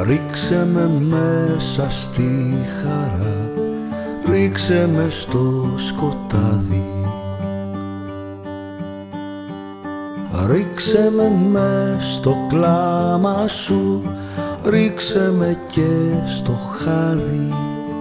Ρίξε με μέσα στη χαρά, ρίξε με στο σκοτάδι. Ρίξε με μες στο κλάμα σου, ρίξε με και στο χάδι.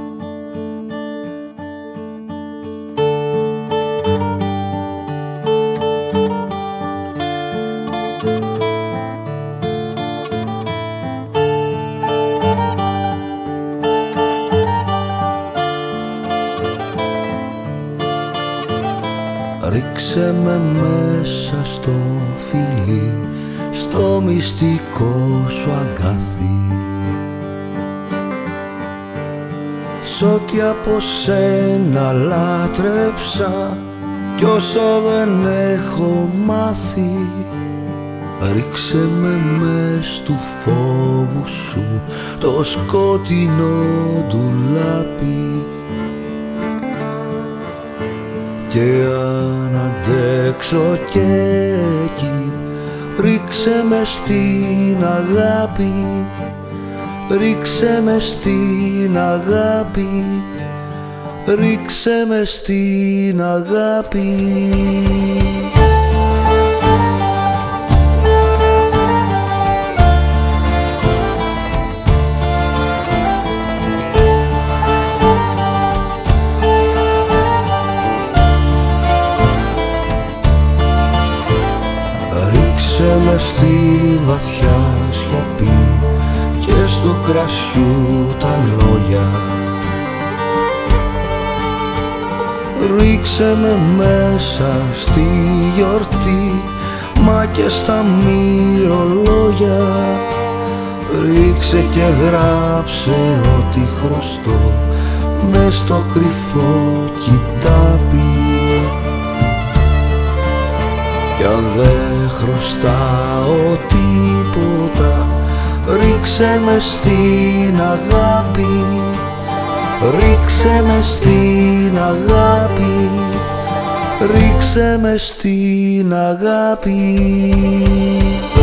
Ρίξε με μέσα στο φιλί, στο μυστικό σου αγκάθι. Σ' ό,τι από σένα λάτρεψα κι όσο δεν έχω μάθει. Ρίξε με μες του φόβου σου το σκότεινο ντουλάπι. Και αν αντέξω κι εκεί, ρίξε με στην αγάπη, ρίξε με στην αγάπη, ρίξε με στην αγάπη. Ρίξε με στη βαθιά σιωπή και στο κρασιού τα λόγια. Ρίξε με μέσα στη γιορτή μα και στα μυρολόγια. Ρίξε και γράψε ό,τι χρωστώ μες στο κρυφό κοιτάπι. Κι αν δεν χρωστάω τίποτα, ρίξε με στην αγάπη, ρίξε με στην αγάπη, ρίξε με στην αγάπη.